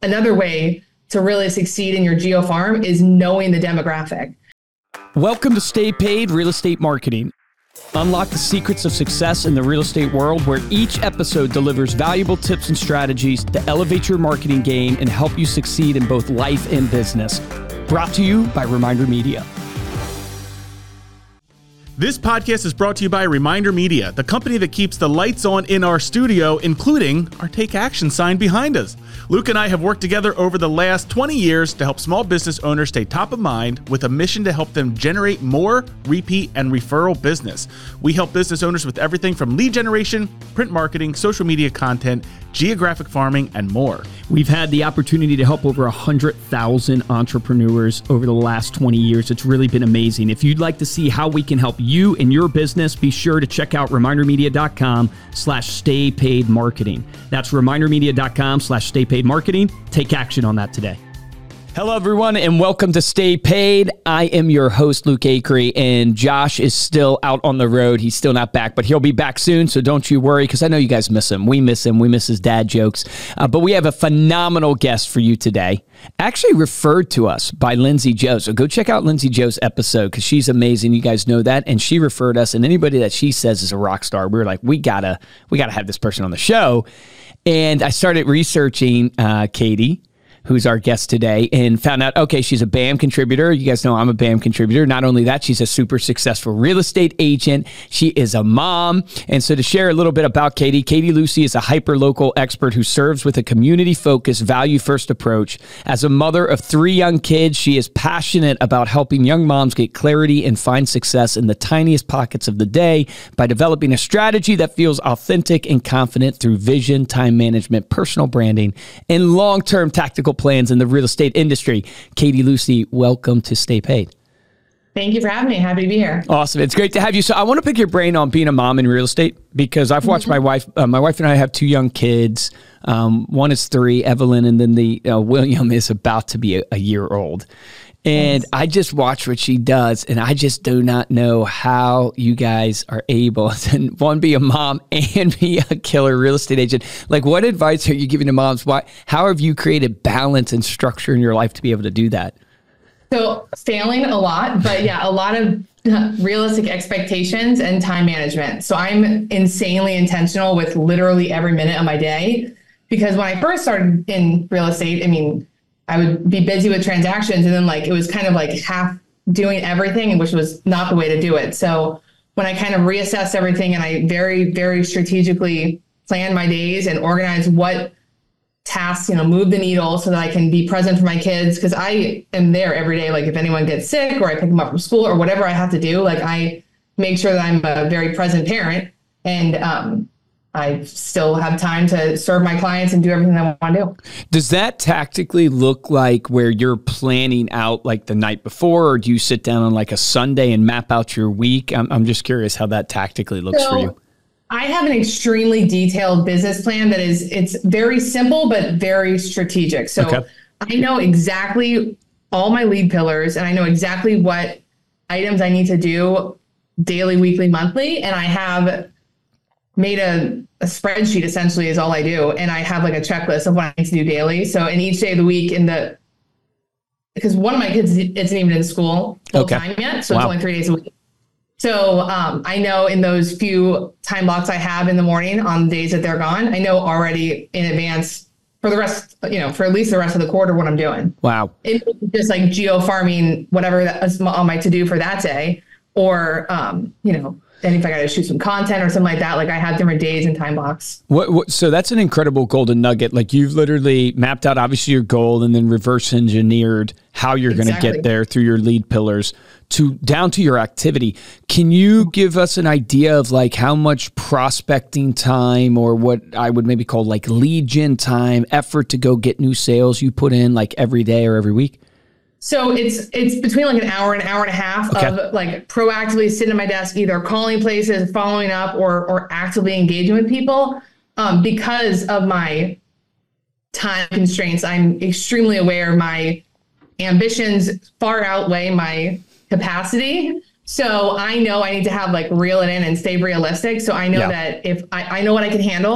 another way to really succeed in your geo farm is knowing the demographic. Welcome to Stay Paid Real Estate Marketing. Unlock the secrets of success in the real estate world, where each episode delivers valuable tips and strategies to elevate your marketing game and help you succeed in both life and business. Brought to you by Reminder Media. This podcast is brought to you by Reminder Media, the company that keeps the lights on in our studio, including our Take Action sign behind us. Luke and I have worked together over the last 20 years to help small business owners stay top of mind with a mission to help them generate more repeat and referral business. We help business owners with everything from lead generation, print marketing, social media content, geographic farming, and more. We've had the opportunity to help over 100,000 entrepreneurs over the last 20 years. It's really been amazing. If you'd like to see how we can help you and your business, be sure to check out remindermedia.com/staypaidmarketing. That's remindermedia.com/staypaidmarketing. Take action on that today. Hello, everyone, and welcome to Stay Paid. I am your host, Luke Acree, and Josh is still out on the road. He's still not back, but he'll be back soon, so don't you worry, because I know you guys miss him. We miss him. We miss his dad jokes. But we have a phenomenal guest for you today, actually referred to us by Lindsay Joe. So go check out Lindsay Joe's episode, because she's amazing. You guys know that, and she referred us, and anybody that she says is a rock star, we were like, we gotta have this person on the show. And I started researching Katie, who's our guest today, and found out, okay, she's a BAM contributor. You guys know I'm a BAM contributor. Not only that, she's a super successful real estate agent. She is a mom. And so to share a little bit about Katie, Katie Lucy is a hyper-local expert who serves with a community-focused, value-first approach. As a mother of 3 young kids, she is passionate about helping young moms get clarity and find success in the tiniest pockets of the day by developing a strategy that feels authentic and confident through vision, time management, personal branding, and long-term tactical plans in the real estate industry. Katie Lucy, welcome to Stay Paid. Thank you for having me. Happy to be here. Awesome. It's great to have you. So I want to pick your brain on being a mom in real estate, because I've watched my wife and I have 2 young kids. One is 3, Evelyn, and then the William is about to be a year old. And I just watch what she does, and I just do not know how you guys are able to, one, be a mom and be a killer real estate agent. Like, what advice are you giving to moms? How have you created balance and structure in your life to be able to do that? So failing a lot, but yeah, a lot of realistic expectations and time management. So I'm insanely intentional with literally every minute of my day, because when I first started in real estate, I mean, I would be busy with transactions, and then it was kind of like half doing everything, which was not the way to do it. So when I kind of reassessed everything and I very, very strategically planned my days and organized what tasks, move the needle so that I can be present for my kids, because I am there every day. Like if anyone gets sick or I pick them up from school or whatever I have to do, I make sure that I'm a very present parent, and I still have time to serve my clients and do everything I want to do. Does that tactically look like where you're planning out like the night before, or do you sit down on like a Sunday and map out your week? I'm just curious how that tactically looks for you. I have an extremely detailed business plan that it's very simple, but very strategic. So okay. I know exactly all my lead pillars, and I know exactly what items I need to do daily, weekly, monthly. And I have made a spreadsheet, essentially, is all I do. And I have like a checklist of what I need to do daily. So in each day of the week, because one of my kids isn't even in school full time yet. So It's only 3 days a week. So I know in those few time blocks I have in the morning on days that they're gone, I know already in advance for the rest, for at least the rest of the quarter what I'm doing. Wow. It's just like geo farming, whatever that's on my to-do for that day. Or, and if I got to shoot some content or something like that, I have different days and time blocks. So that's an incredible golden nugget. Like, you've literally mapped out obviously your goal and then reverse engineered how you're going to get there through your lead pillars down to your activity. Can you give us an idea of how much prospecting time, or what I would maybe call lead gen time, effort to go get new sales you put in every day or every week? So it's between an hour and a half of proactively sitting at my desk, either calling places, following up, or actively engaging with people. Because of my time constraints, I'm extremely aware my ambitions far outweigh my capacity. So I know I need to have reel it in and stay realistic. So I know that if I know what I can handle,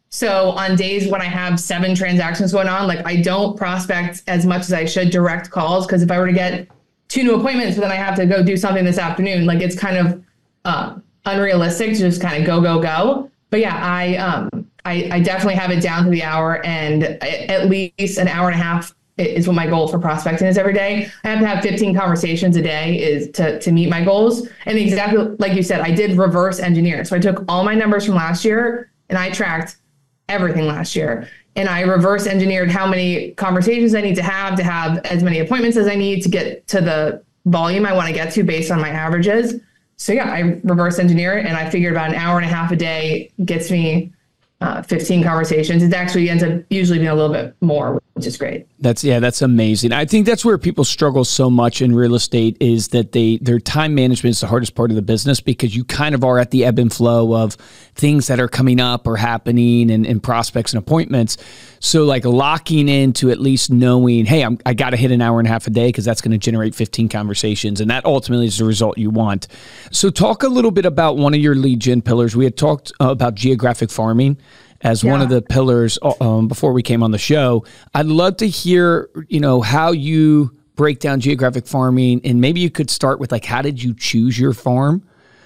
So on days when I have 7 transactions going on, like I don't prospect as much as I should direct calls. Cause if I were to get 2 new appointments, but then I have to go do something this afternoon, like it's kind of unrealistic to just kind of go. But yeah, I definitely have it down to the hour, and at least an hour and a half is what my goal for prospecting is every day. I have to have 15 conversations a day is to meet my goals. And exactly like you said, I did reverse engineer. So I took all my numbers from last year and I tracked everything last year. And I reverse engineered how many conversations I need to have as many appointments as I need to get to the volume I want to get to based on my averages. So yeah, I reverse engineer it, and I figured about an hour and a half a day gets me 15 conversations. It actually ends up usually being a little bit more, which is great. That's amazing. I think that's where people struggle so much in real estate is that their time management is the hardest part of the business, because you kind of are at the ebb and flow of things that are coming up or happening and prospects and appointments. So like locking into at least knowing, hey, I got to hit an hour and a half a day because that's going to generate 15 conversations. And that ultimately is the result you want. So talk a little bit about one of your lead gen pillars. We had talked about geographic farming as one of the pillars before we came on the show. I'd love to hear, how you break down geographic farming, and maybe you could start with like, how did you choose your farm?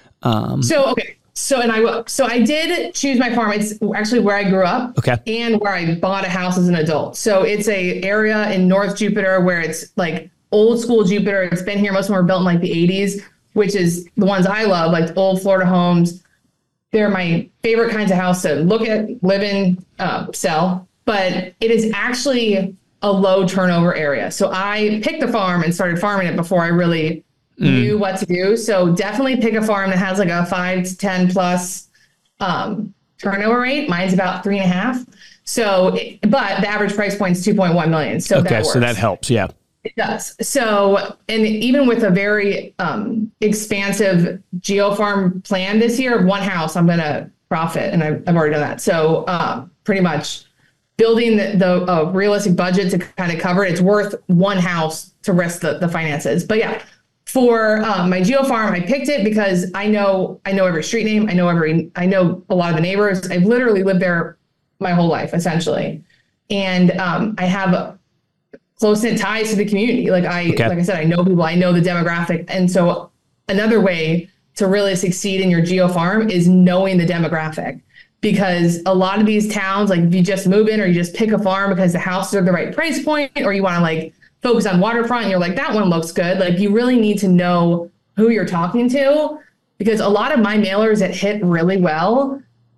So I did choose my farm. It's actually where I grew up and where I bought a house as an adult. So it's a area in North Jupiter where it's like old school Jupiter. It's been here. Most of them were built in like the 80s, which is the ones I love, like old Florida homes. They're my favorite kinds of house to look at, live in, sell. But it is actually a low turnover area. So I picked the farm and started farming it before I really knew what to do. So definitely pick a farm that has like a 5 to 10 plus turnover rate. Mine's about 3.5. So, but the average price point is 2.1 million. So that works. So that helps. Yeah, it does. So, and even with a very expansive geofarm plan this year of one house, I'm going to profit, and I've already done that. So pretty much building the realistic budget to kind of cover it. It's worth one house to risk the finances. But yeah, for my geofarm, I picked it because I know every street name. I know a lot of the neighbors. I've literally lived there my whole life, essentially. And I have close-knit ties to the community. Like I said, I know people, I know the demographic. And so another way to really succeed in your geofarm is knowing the demographic. Because a lot of these towns, like if you just move in or you just pick a farm because the houses are the right price point, or you want to like focus on waterfront and you're like, that one looks good. Like you really need to know who you're talking to, because a lot of my mailers that hit really well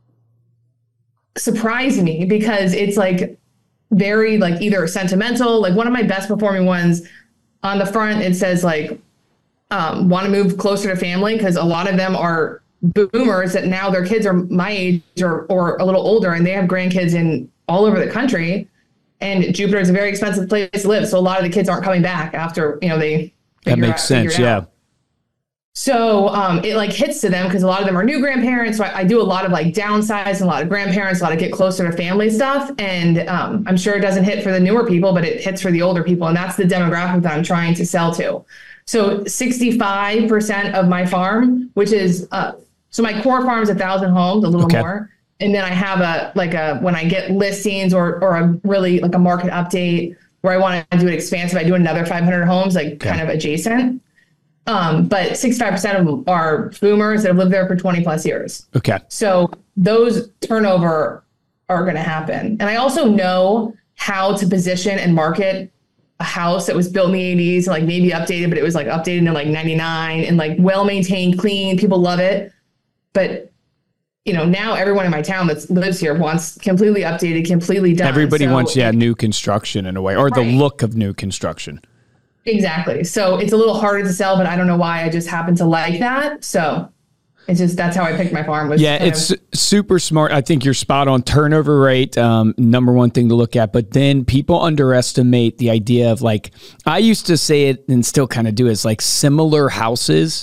surprise me, because it's like very like either sentimental, like one of my best performing ones on the front, it says like, want to move closer to family, because a lot of them are boomers that now their kids are my age or a little older, and they have grandkids in all over the country. And Jupiter is a very expensive place to live. So a lot of the kids aren't coming back after, they that makes sense. Yeah. So it like hits to them because a lot of them are new grandparents. So I do a lot of like downsize and a lot of grandparents, a lot of get closer to family stuff. And I'm sure it doesn't hit for the newer people, but it hits for the older people. And that's the demographic that I'm trying to sell to. So 65% of my farm, which is, so my core farm is 1,000 homes, a little more. And then I have when I get listings or a really like a market update where I want to do it expansive, I do another 500 homes, like kind of adjacent. But 65% of them are boomers that have lived there for 20 plus years. Okay. So those turnover are going to happen. And I also know how to position and market a house that was built in the 80s, like maybe updated, but it was like updated in like 99 and like well-maintained, clean. People love it. But now everyone in my town that lives here wants completely updated, completely done. Everybody wants, new construction in a way, or the look of new construction. Exactly. So it's a little harder to sell, but I don't know why. I just happen to like that. So it's just, that's how I picked my farm. It's super smart. I think you're spot on. Turnover rate, number one thing to look at. But then people underestimate the idea of like, I used to say it and still kind of do, is like similar houses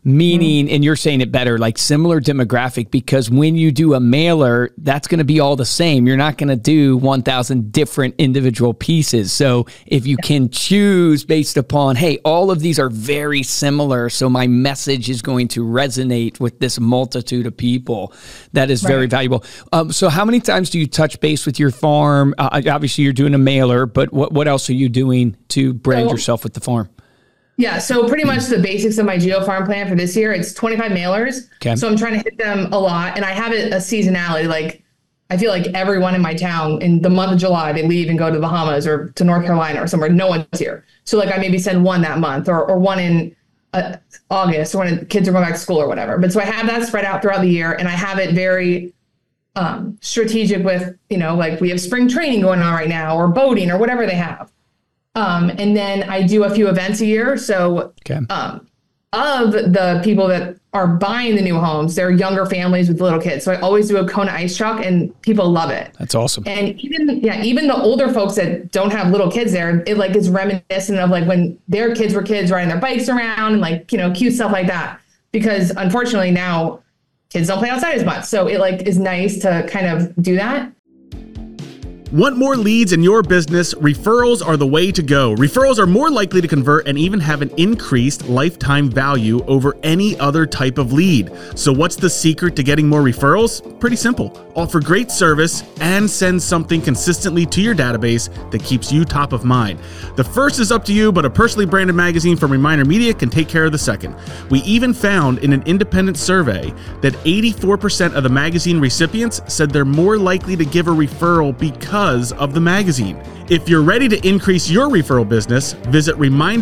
meaning, and you're saying it better, like similar demographic, because when you do a mailer, that's going to be all the same. You're not going to do 1,000 different individual pieces. So if you can choose based upon, hey, all of these are very similar, so my message is going to resonate with this multitude of people, that is very valuable. So how many times do you touch base with your farm? Obviously, you're doing a mailer, but what else are you doing to brand yourself with the farm? Yeah, so pretty much the basics of my GeoFarm plan for this year, it's 25 mailers. Okay. So I'm trying to hit them a lot, and I have a seasonality. Like, I feel like everyone in my town in the month of July, they leave and go to the Bahamas or to North Carolina or somewhere. No one's here. So like I maybe send one that month or one in August when the kids are going back to school or whatever. But so I have that spread out throughout the year, and I have it very strategic with, like we have spring training going on right now or boating or whatever they have. And then I do a few events a year. So of the people that are buying the new homes, they're younger families with little kids. So I always do a Kona ice truck, and people love it. That's awesome. And even the older folks that don't have little kids there, it like is reminiscent of like when their kids were kids riding their bikes around and like, cute stuff like that. Because unfortunately now kids don't play outside as much. So it like is nice to kind of do that. Want more leads in your business? Referrals are the way to go. Referrals are more likely to convert and even have an increased lifetime value over any other type of lead. So what's the secret to getting more referrals? Pretty simple. Offer great service and send something consistently to your database that keeps you top of mind. The first is up to you, but a personally branded magazine from Reminder Media can take care of the second. We even found in an independent survey that 84% of the magazine recipients said they're more likely to give a referral because of the magazine. If you're ready to increase your referral business, visit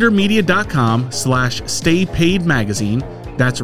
remindermedia.com/staypaidmagazine. That's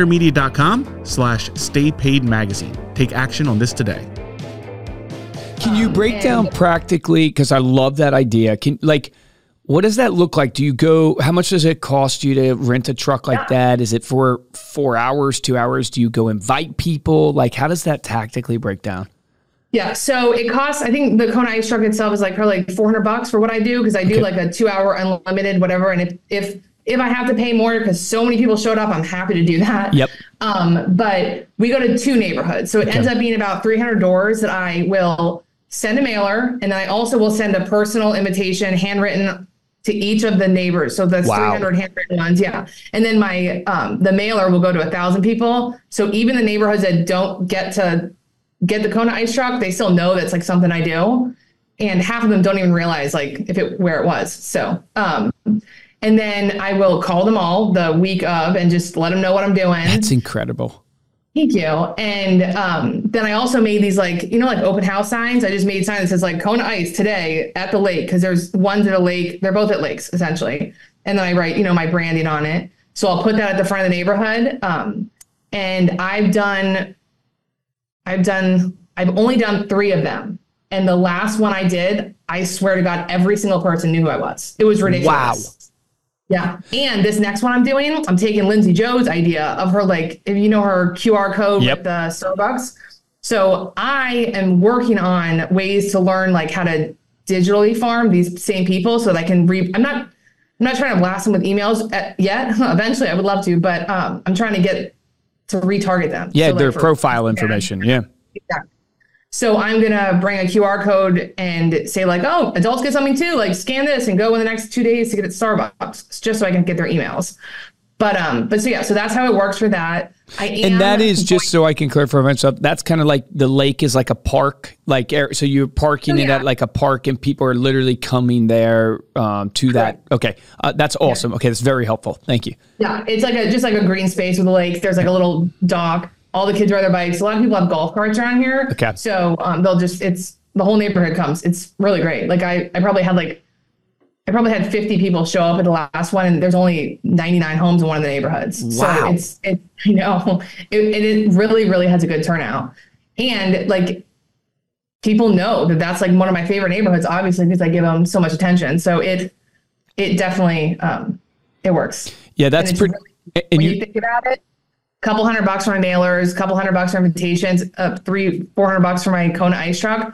remindermedia.com/staypaidmagazine. Take action on this today. Can you break down practically, because I love that idea, what does that look like? How much does it cost you to rent a truck like that? Is it for 4 hours, 2 hours? Do you go invite people? Like, how does that tactically break down? Yeah, so it costs, I think the Kona ice truck itself is like $400 for what I do, because I do like a 2 hour unlimited whatever. And if I have to pay more because so many people showed up, I'm happy to do that. Yep. But we go to 2 neighborhoods. So it ends up being about 300 doors that I will send a mailer. And then I also will send a personal invitation handwritten to each of the neighbors. So that's 300 handwritten ones. Yeah. And then my, the mailer will go to 1,000 people. So even the neighborhoods that don't get the Kona ice truck, they still know that's like something I do. And half of them don't even realize where it was. So, and then I will call them all the week of and just let them know what I'm doing. That's incredible. Thank you. And then I also made these like open house signs. I just made signs that says like Kona ice today at the lake. Cause there's ones at a lake. They're both at lakes essentially. And then I write, my branding on it. So I'll put that at the front of the neighborhood. And I've only done 3 of them. And the last one I did, I swear to God, every single person knew who I was. It was ridiculous. Wow. Yeah. And this next one I'm doing, I'm taking Lindsay Joe's idea of her, like, if you know her QR code with the Starbucks. So I am working on ways to learn like how to digitally farm these same people so that I can I'm not trying to blast them with emails yet. Eventually I would love to, but I'm trying to get to retarget them. Yeah, so, their profile information. Yeah. Exactly. So I'm going to bring a QR code and say like, oh, adults get something too, like scan this and go in the next 2 days to get it at Starbucks, just so I can get their emails. But so that's how it works for that. And that is just so I can clarify myself. That's kind of like the lake is like a park, so you're parking it at like a park and people are literally coming there to that. Okay. That's awesome. Okay. That's very helpful. Thank you. Yeah. It's like just like a green space with a lake. There's like a little dock. All the kids ride their bikes. A lot of people have golf carts around here. Okay. So it's the whole neighborhood comes. It's really great. Like I probably had 50 people show up at the last one, and there's only 99 homes in one of the neighborhoods. Wow. So it really, really has a good turnout. And like people know that that's like one of my favorite neighborhoods, obviously, because I give them so much attention. So it definitely, it works. Yeah, that's pretty. Really, when you think about it, couple $100 for my mailers, couple $100 for invitations, $300-400 for my Kona ice truck.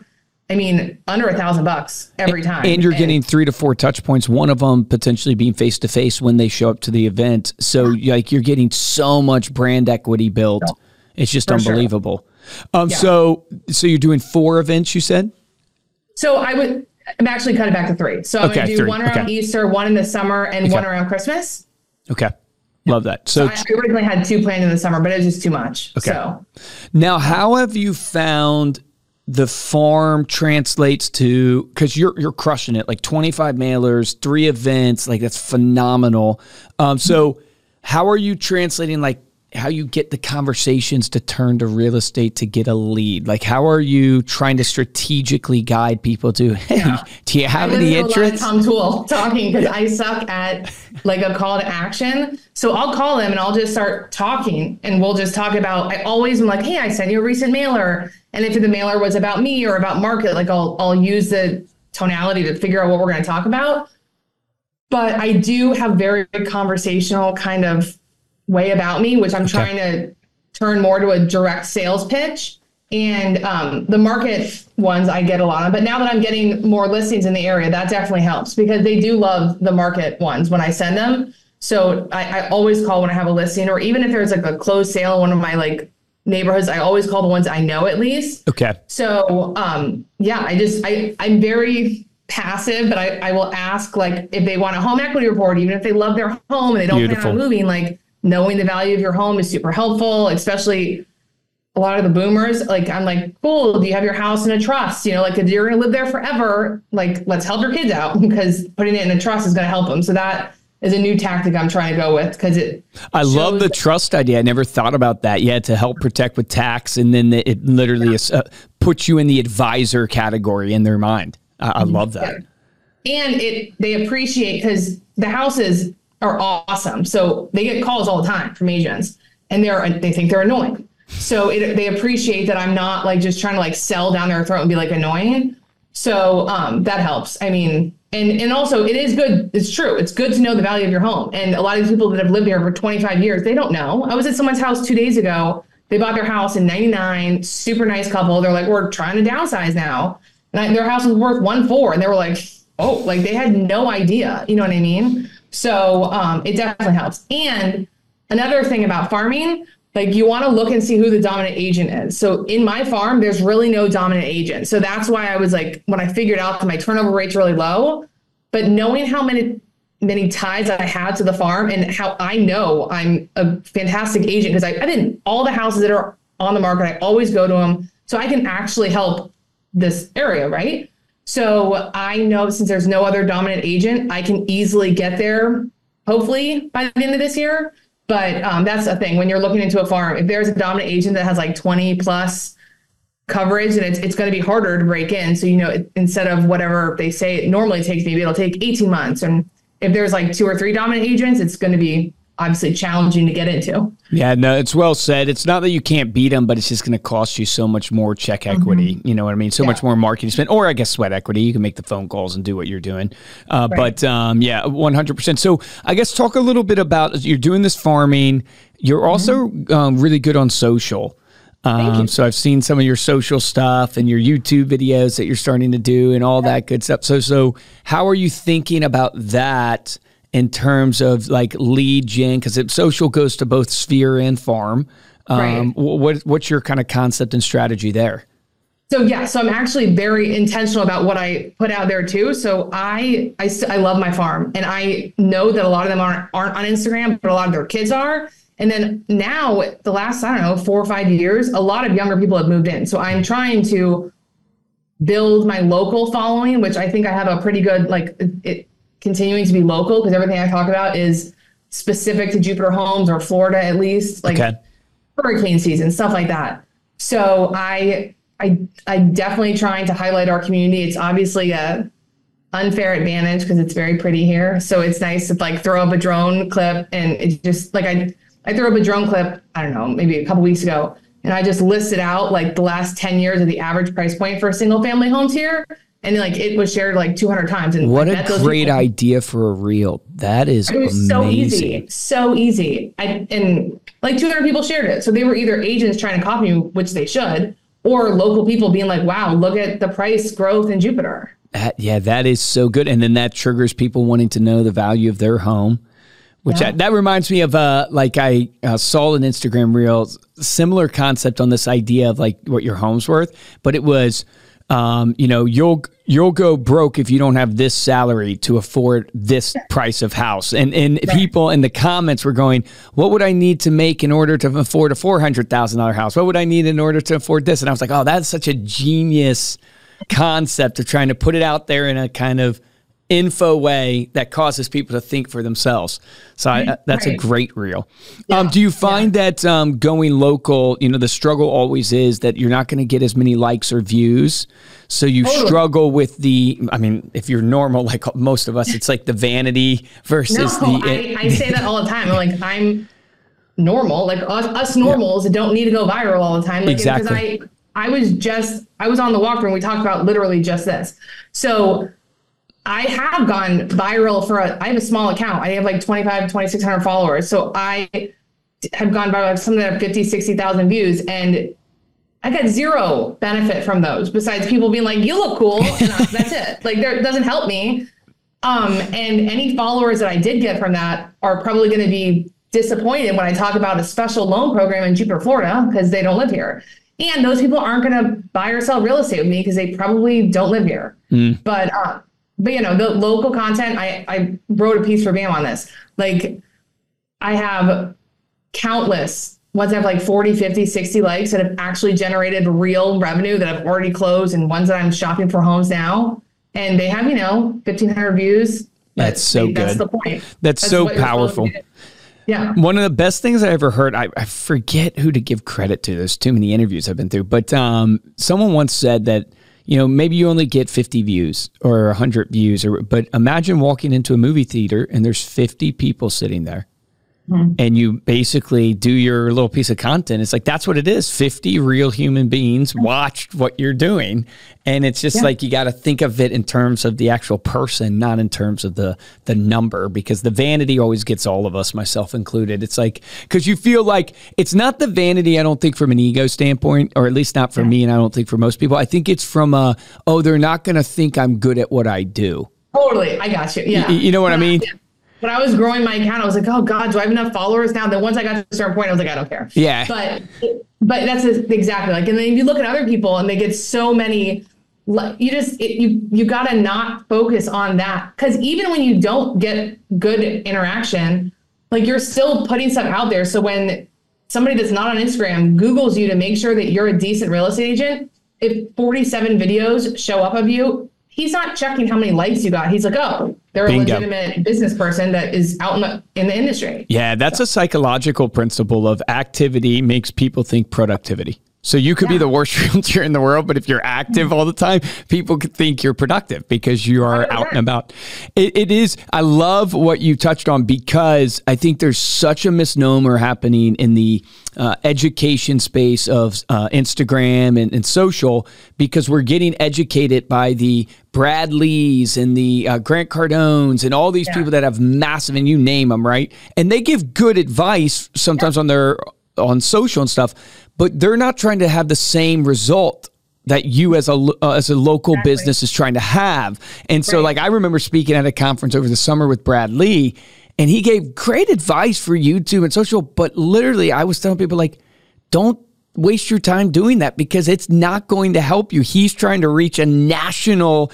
I mean, under $1,000 every time. And you're getting 3 to 4 touch points, one of them potentially being face-to-face when they show up to the event. So like you're getting so much brand equity built. It's just unbelievable. Sure. So you're doing 4 events, you said? So I'm actually cut it back to 3. So I'm going to do one around Easter, one in the summer, and one around Christmas. Okay. Love that. So I originally had 2 planned in the summer, but it was just too much. Okay. So now, how have you found the farm translates to, because you're crushing it, like 25 mailers, 3 events, like that's phenomenal. So how are you translating, like how you get the conversations to turn to real estate to get a lead? Like how are you trying to strategically guide people to, hey, do you have any interest? Tom Toole talking, because I suck at like a call to action. So I'll call them and I'll just start talking, and we'll just talk about, I always am like, hey, I sent you a recent mailer. And if the mailer was about me or about market, like I'll use the tonality to figure out what we're going to talk about. But I do have very conversational kind of way about me, which I'm trying to turn more to a direct sales pitch. And the market ones I get a lot of, but now that I'm getting more listings in the area, that definitely helps, because they do love the market ones when I send them. So I always call when I have a listing, or even if there's like a closed sale in one of my like neighborhoods, I always call the ones I know at least. Okay. So I'm very passive, but I will ask like if they want a home equity report, even if they love their home and they don't plan on moving, like knowing the value of your home is super helpful, especially a lot of the boomers. Like I'm like, cool, do you have your house in a trust? You know, like if you're going to live there forever, like let's help your kids out, because putting it in a trust is going to help them. So that is a new tactic I'm trying to go with, because I love the trust idea. I never thought about that yet, to help protect with tax, and then it literally puts you in the advisor category in their mind. I love that. And they appreciate, because the houses are awesome. So they get calls all the time from agents, and they think they're annoying. So they appreciate that I'm not like just trying to like sell down their throat and be like annoying. So that helps. I mean, and also it is good. It's true. It's good to know the value of your home. And a lot of these people that have lived here for 25 years, they don't know. I was at someone's house 2 days ago. They bought their house in 99, super nice couple. They're like, we're trying to downsize now. And their house was worth 1.4. And they were like, oh, like they had no idea. You know what I mean? So it definitely helps. And another thing about farming, like you want to look and see who the dominant agent is. So in my farm, there's really no dominant agent. So that's why I was like, when I figured out that my turnover rate's really low, but knowing how many ties I had to the farm and how I know I'm a fantastic agent, because I've been all the houses that are on the market, I always go to them. So I can actually help this area, right? So I know since there's no other dominant agent, I can easily get there, hopefully by the end of this year. But that's the thing, when you're looking into a farm, if there's a dominant agent that has like 20 plus coverage, and it's going to be harder to break in. So, you know, instead of whatever they say it normally takes, maybe it'll take 18 months. And if there's like 2 or 3 dominant agents, it's going to be obviously challenging to get into. Yeah, no, it's well said. It's not that you can't beat them, but it's just going to cost you so much more check equity. You know what I mean? So much more marketing spend, or I guess sweat equity. You can make the phone calls and do what you're doing. Right. But yeah, 100%. So I guess talk a little bit about, you're doing this farming. You're also really good on social. So I've seen some of your social stuff and your YouTube videos that you're starting to do and all that good stuff. So how are you thinking about that in terms of like lead gen? Because social goes to both sphere and farm. What's your kind of concept and strategy there? So I'm actually very intentional about what I put out there too. So I love my farm, and I know that a lot of them aren't on Instagram, but a lot of their kids are. And then now the last, 4 or 5 years, a lot of younger people have moved in. So I'm trying to build my local following, which I think I have a pretty good, like it continuing to be local, because everything I talk about is specific to Jupiter Homes or Florida, at least, like hurricane season, stuff like that. So I definitely trying to highlight our community. It's obviously a unfair advantage because it's very pretty here. So it's nice to like throw up a drone clip, and it just like I threw up a drone clip, I don't know, maybe a couple weeks ago, and I just listed out like the last 10 years of the average price point for single family homes here. And like it was shared like 200 times. And what a great idea for a reel. That is amazing. So easy. And like 200 people shared it. So they were either agents trying to copy me, which they should, or local people being like, wow, look at the price growth in Jupiter. That is so good. And then that triggers people wanting to know the value of their home, which that reminds me of I saw an Instagram reel, similar concept on this idea of like what your home's worth, but it was, you'll go broke if you don't have this salary to afford this price of house. And people in the comments were going, what would I need to make in order to afford a $400,000 house? What would I need in order to afford this? And I was like, oh, that's such a genius concept of trying to put it out there in a kind of info way that causes people to think for themselves. So that's a great reel. Do you find that going local, the struggle always is that you're not going to get as many likes or views. So you struggle with if you're normal, like most of us, it's like the vanity versus I say that all the time. I'm like, I'm normal, like us normals don't need to go viral all the time. Like, exactly. Because I was on the walkthrough and we talked about literally just this. So I have gone viral I have a small account. I have like 2,600 followers. So I have gone viral, some that have 50, 60,000 views, and I got zero benefit from those besides people being like, you look cool. And that's it. Like, it doesn't help me. And any followers that I did get from that are probably going to be disappointed when I talk about a special loan program in Jupiter, Florida, because they don't live here. And those people aren't going to buy or sell real estate with me because they probably don't live here. But the local content, I wrote a piece for BAM on this. Like, I have countless ones that have like 40, 50, 60 likes that have actually generated real revenue that have already closed, and ones that I'm shopping for homes now. And they have, 1,500 views. That's so good. That's the point. That's so powerful. Yeah. One of the best things I ever heard, I forget who to give credit to. There's too many interviews I've been through, but someone once said that, maybe you only get 50 views or 100 views, but imagine walking into a movie theater and there's 50 people sitting there. And you basically do your little piece of content. It's like, that's what it is. 50 real human beings watched what you're doing. And it's just like, you got to think of it in terms of the actual person, not in terms of the number, because the vanity always gets all of us, myself included. It's like, because you feel like it's not the vanity, I don't think, from an ego standpoint, or at least not for me. And I don't think for most people. I think it's from they're not going to think I'm good at what I do. Totally. I got you. Yeah. You know what I mean? Yeah. When I was growing my account, I was like, oh God, do I have enough followers now? Then once I got to a certain point, I was like, I don't care. Yeah. But that's exactly like, and then you look at other people and they get so many, you got to not focus on that. Cause even when you don't get good interaction, like, you're still putting stuff out there. So when somebody that's not on Instagram Googles you to make sure that you're a decent real estate agent, if 47 videos show up of you, he's not checking how many likes you got. He's like, oh, they're a legitimate business person that is out in the industry. Yeah, that's a psychological principle of activity makes people think productivity. So you could be the worst realtor in the world, but if you're active all the time, people could think you're productive because you are out and about. It is. I love what you touched on, because I think there's such a misnomer happening in the education space of Instagram and social, because we're getting educated by the Brad Lees and the Grant Cardones and all these people that have massive, and you name them, right? And they give good advice sometimes on social and stuff, but they're not trying to have the same result that you as a local business is trying to have. And so like, I remember speaking at a conference over the summer with Brad Lee, and he gave great advice for YouTube and social, but literally I was telling people, like, don't waste your time doing that, because it's not going to help you. He's trying to reach international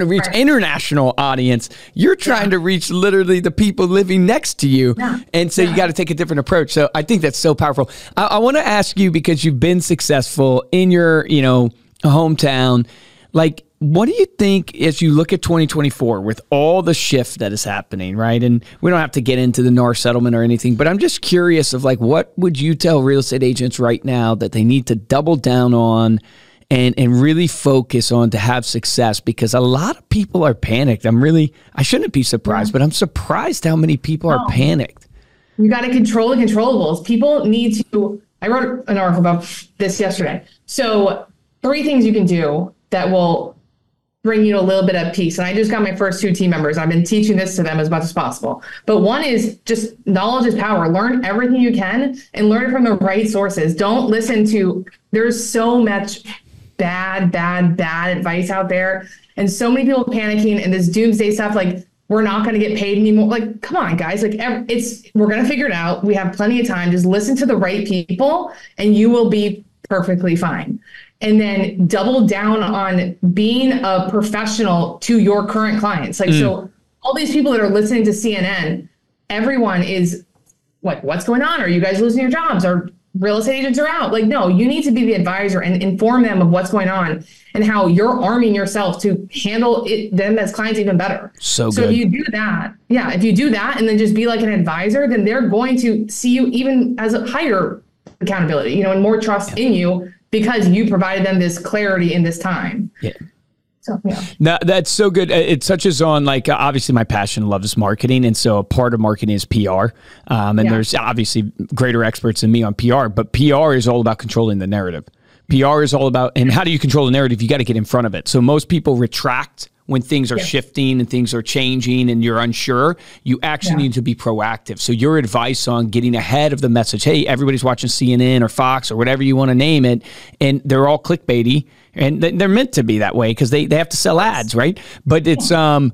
audience. You're trying to reach literally the people living next to you. Yeah. And so you got to take a different approach. So I think that's so powerful. I want to ask you, because you've been successful in your, hometown, like, what do you think as you look at 2024 with all the shift that is happening, right? And we don't have to get into the NAR settlement or anything, but I'm just curious of, like, what would you tell real estate agents right now that they need to double down on and really focus on to have success? Because a lot of people are panicked. I shouldn't be surprised, but I'm surprised how many people are panicked. You got to control the controllables. People need to, I wrote an article about this yesterday. So 3 things you can do that will bring you a little bit of peace. And I just got my first 2 team members. I've been teaching this to them as much as possible. But one is just knowledge is power. Learn everything you can and learn it from the right sources. Don't listen to, there's so much bad advice out there, and so many people panicking and this doomsday stuff, like we're not going to get paid anymore. Like, come on, guys. Like, we're going to figure it out. We have plenty of time. Just listen to the right people and you will be perfectly fine. And then double down on being a professional to your current clients. Like, so all these people that are listening to CNN, everyone is like, what's going on? Are you guys losing your jobs? Or real estate agents are out? Like, no, you need to be the advisor and inform them of what's going on and how you're arming yourself to handle them as clients even better. So if you do that, and then just be like an advisor, then they're going to see you even as a higher accountability, and more trust in you because you provided them this clarity in this time. Yeah. So, yeah. No, that's so good. It touches on, like, obviously my passion loves marketing. And so a part of marketing is PR. There's obviously greater experts than me on PR, but PR is all about controlling the narrative. PR is all about, and how do you control the narrative? You got to get in front of it. So most people retract when things are shifting and things are changing and you're unsure. You actually need to be proactive. So your advice on getting ahead of the message, hey, everybody's watching CNN or Fox or whatever you want to name it, and they're all clickbaity, and they're meant to be that way because they have to sell ads, right? But it's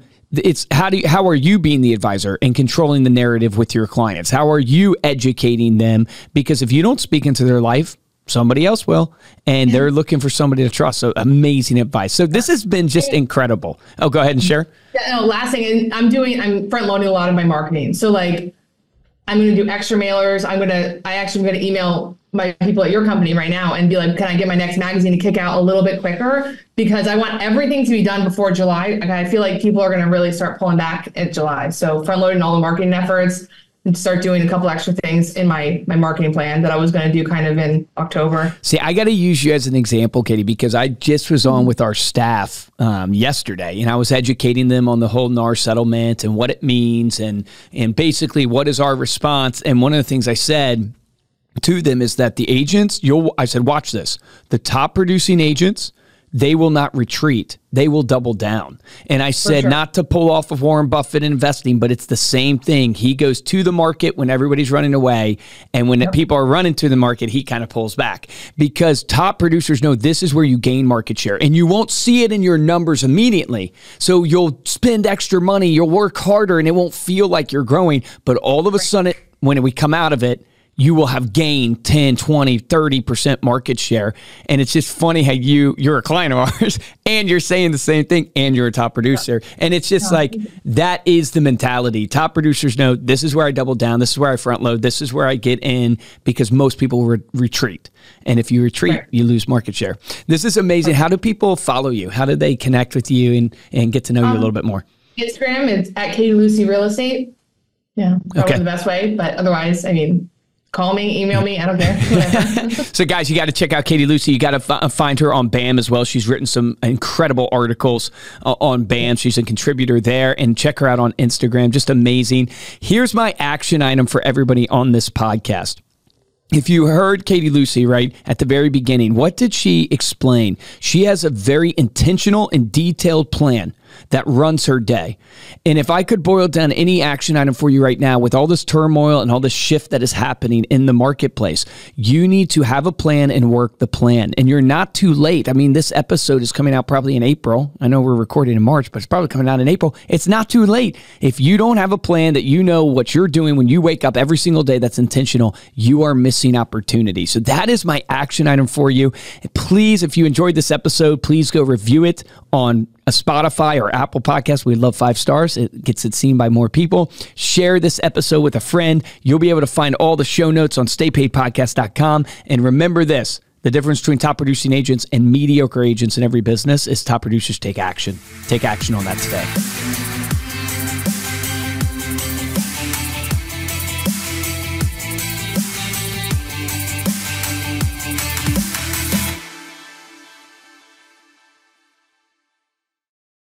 how are you being the advisor and controlling the narrative with your clients? How are you educating them? Because if you don't speak into their life, somebody else will, and they're looking for somebody to trust. So amazing advice. So this has been just incredible. Oh, go ahead and share. Yeah, last thing, I'm front loading a lot of my marketing. So like, I'm going to do extra mailers. I'm going to email my people at your company right now and be like, can I get my next magazine to kick out a little bit quicker? Because I want everything to be done before July. I feel like people are going to really start pulling back at July. So front loading all the marketing efforts, and start doing a couple extra things in my marketing plan that I was going to do kind of in October. See, I got to use you as an example, Katie, because I just was on with our staff yesterday, and I was educating them on the whole NAR settlement and what it means and basically what is our response. And one of the things I said to them is that the agents, I said, watch this. The top producing agents, they will not retreat. They will double down. And I said, not to pull off of Warren Buffett investing, but it's the same thing. He goes to the market when everybody's running away. And when people are running to the market, he kind of pulls back, because top producers know this is where you gain market share, and you won't see it in your numbers immediately. So you'll spend extra money, you'll work harder, and it won't feel like you're growing. But all of a sudden, when we come out of it, you will have gained 10, 20, 30% market share. And it's just funny how you're a client of ours and you're saying the same thing and you're a top producer. And it's just like, that is the mentality. Top producers know this is where I double down. This is where I front load. This is where I get in, because most people retreat. And if you retreat, you lose market share. This is amazing. How do people follow you? How do they connect with you and get to know you a little bit more? Instagram, it's at Katie Lucy Real Estate. Yeah, probably the best way. But otherwise, call me, email me, I don't care. So guys, you got to check out Katie Lucy. You got to find her on BAM as well. She's written some incredible articles on BAM. She's a contributor there, and check her out on Instagram. Just amazing. Here's my action item for everybody on this podcast. If you heard Katie Lucy right at the very beginning, what did she explain? She has a very intentional and detailed plan that runs her day. And if I could boil down any action item for you right now, with all this turmoil and all this shift that is happening in the marketplace, you need to have a plan and work the plan. And you're not too late. This episode is coming out probably in April. I know we're recording in March, but it's probably coming out in April. It's not too late. If you don't have a plan that you know what you're doing when you wake up every single day that's intentional, you are missing opportunity. So that is my action item for you. Please, if you enjoyed this episode, please go review it on a Spotify or Apple Podcast. We love 5 stars. It gets it seen by more people. Share this episode with a friend. You'll be able to find all the show notes on staypaidpodcast.com. And remember this, the difference between top producing agents and mediocre agents in every business is top producers take action. Take action on that today.